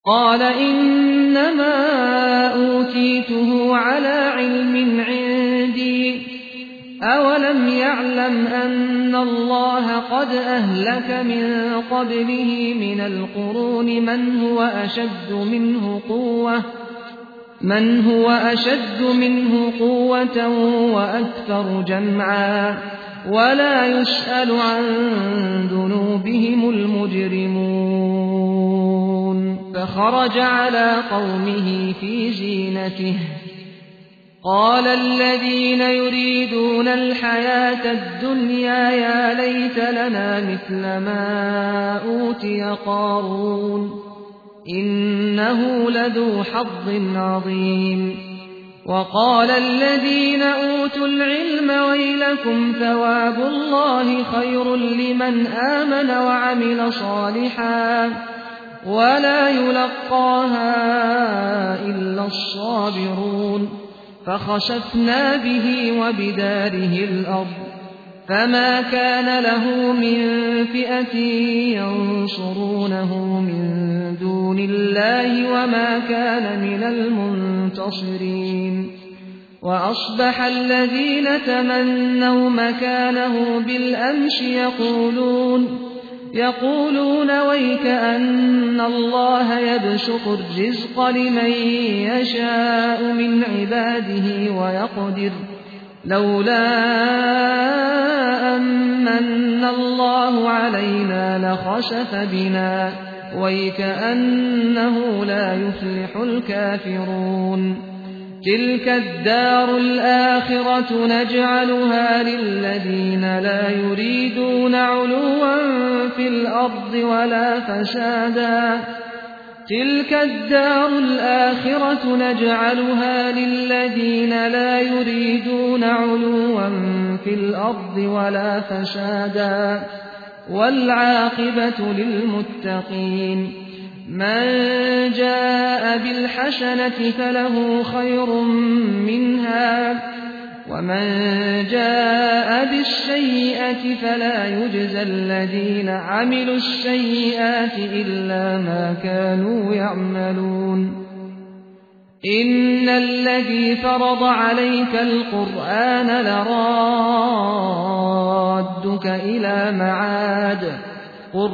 قال إنما أوتيته على علم عندي أولم يعلم أن الله قد أهلك من قبله من القرون من هو أشد منه قوة وأكثر جمعا ولا يسأل عن ذنوبهم المجرمون فخرج على قومه في زينته قال الذين يريدون الحياة الدنيا يا ليت لنا مثل ما أوتي قارون إنه لذو حظ عظيم وقال الذين أوتوا العلم ويلكم ثواب الله خير لمن آمن وعمل صالحا ولا يلقاها إلا الصابرون فخسفنا به وبداره الأرض فما كان له من فئة ينصرونه من دون الله وما كان من المنتصرين وأصبح الذين تمنوا مكانه بالأمس يقولون ويك أن الله يبسط الرزق لمن يشاء من عباده ويقدر لولا أمن الله علينا لخسف بنا ويك أنه لا يفلح الكافرون تلك الدار الآخرة نجعلها للذين لا يريدون علوا في الأرض ولا فسادا والعاقبة للمتقين من جاء بالحسنة فله خير منها ومن جاء بالسيئة فلا يجزى الذين عملوا السيئات إلا ما كانوا يعملون إن الذي فرض عليك القرآن لرادك إلى معاد قل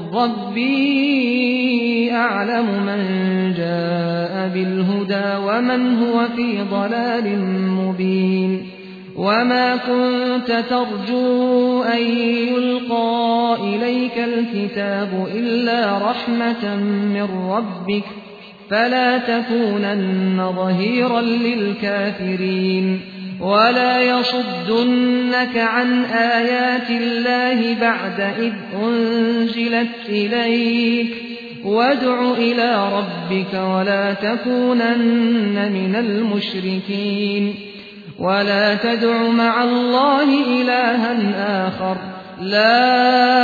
ربي أعلم من جاء بالهدى ومن هو في ضلال مبين وما كنت ترجو أن يلقى إليك الكتاب إلا رحمة من ربك فلا تكونن ظهيرا للكافرين ولا يصدنك عن آيات الله بعد إذ أنزلت إليك وادع إلى ربك ولا تكونن من المشركين ولا تدع مع الله إلها آخر لا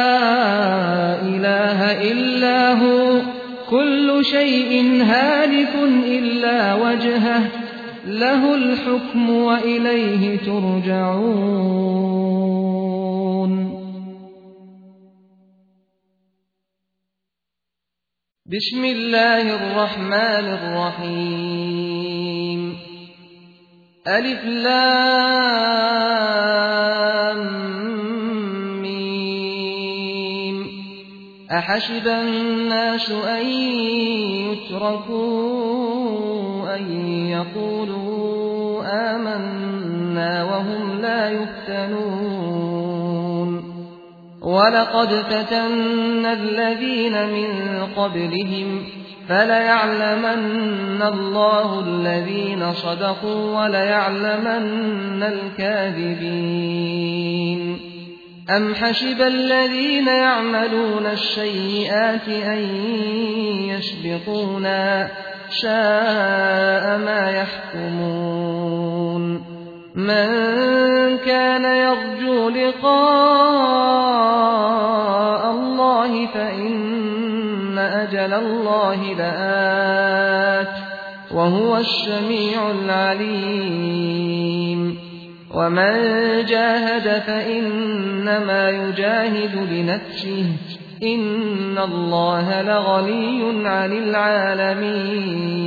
إله إلا هو كل شيء هالك إلا وجهه له الحكم وإليه ترجعون بسم الله الرحمن الرحيم ألف لام ميم أحسب الناس أن يتركوا أن يقولوا آمنا وهم لا يفتنون ولقد فتنا الذين من قبلهم فليعلمن الله الذين صدقوا وليعلمن الكاذبين أم حسب الذين يعملون السيئات أن يسبقونا ساء ما يحكمون من كان يرجو لقاء الله فإن أجل الله لآت وهو السميع العليم ومن جاهد فإنما يجاهد لنفسه إن الله لغني عن العالمين